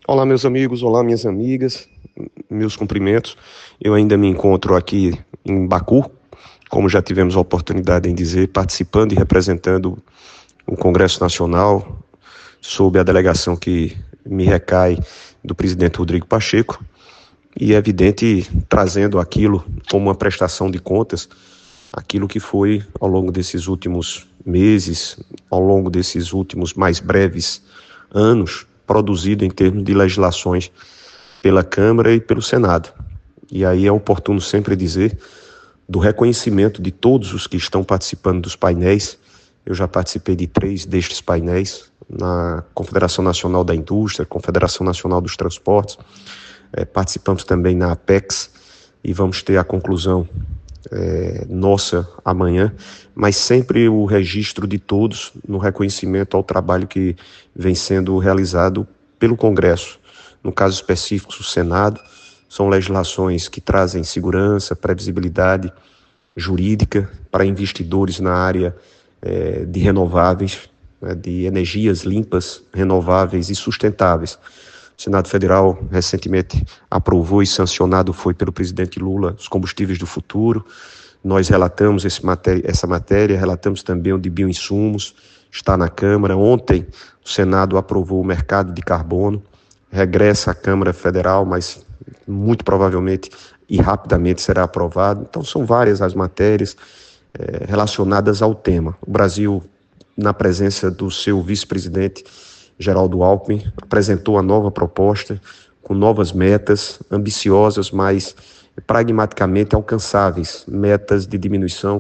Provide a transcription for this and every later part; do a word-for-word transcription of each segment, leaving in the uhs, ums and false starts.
Olá, meus amigos, olá, minhas amigas, meus cumprimentos. Eu ainda me encontro aqui em Baku, como já tivemos a oportunidade em dizer, participando e representando o Congresso Nacional, sob a delegação que me recai do presidente Rodrigo Pacheco, e é evidente trazendo aquilo como uma prestação de contas, aquilo que foi ao longo desses últimos meses, ao longo desses últimos mais breves anos, produzido em termos de legislações pela Câmara e pelo Senado. E aí é oportuno sempre dizer do reconhecimento de todos os que estão participando dos painéis. Eu já participei de três destes painéis, na Confederação Nacional da Indústria, Confederação Nacional dos Transportes, é, participamos também na Apex e vamos ter a conclusão é, nossa amanhã, mas sempre o registro de todos no reconhecimento ao trabalho que vem sendo realizado pelo Congresso. No caso específico, o Senado, são legislações que trazem segurança, previsibilidade jurídica para investidores na área é, de renováveis, né, de energias limpas, renováveis e sustentáveis. O Senado Federal recentemente aprovou e sancionado foi pelo presidente Lula os combustíveis do futuro. Nós relatamos esse matéria, essa matéria, relatamos também o de bioinsumos, está na Câmara. Ontem o Senado aprovou o mercado de carbono, regressa à Câmara Federal, mas muito provavelmente e rapidamente será aprovado. Então são várias as matérias eh, relacionadas ao tema. O Brasil, na presença do seu vice-presidente, Geraldo Alckmin, apresentou a nova proposta com novas metas ambiciosas, mas pragmaticamente alcançáveis, metas de diminuição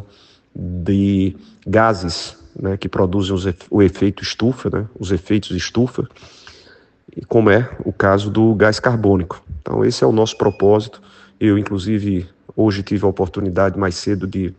de gases, né, que produzem os, o efeito estufa, né, os efeitos estufa, e como é o caso do gás carbônico. Então esse é o nosso propósito. Eu, inclusive, hoje tive a oportunidade mais cedo de,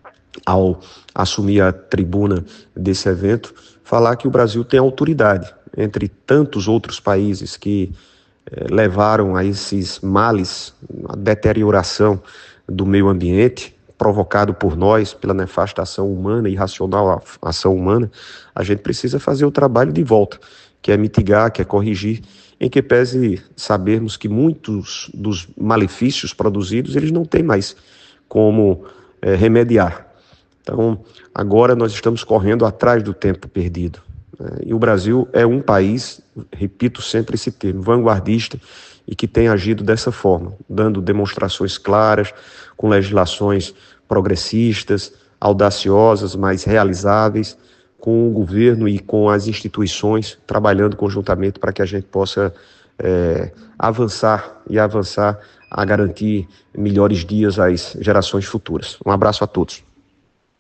ao assumir a tribuna desse evento, falar que o Brasil tem autoridade entre tantos outros países que eh, levaram a esses males, a deterioração do meio ambiente, provocado por nós, pela nefasta ação humana, irracional ação humana. A gente precisa fazer o trabalho de volta, que é mitigar, que é corrigir, em que pese sabermos que muitos dos malefícios produzidos, eles não têm mais como eh, remediar. Então, agora nós estamos correndo atrás do tempo perdido. E o Brasil é um país, repito sempre esse termo, vanguardista e que tem agido dessa forma, dando demonstrações claras, com legislações progressistas, audaciosas, mas realizáveis, com o governo e com as instituições, trabalhando conjuntamente para que a gente possa é, avançar e avançar a garantir melhores dias às gerações futuras. Um abraço a todos.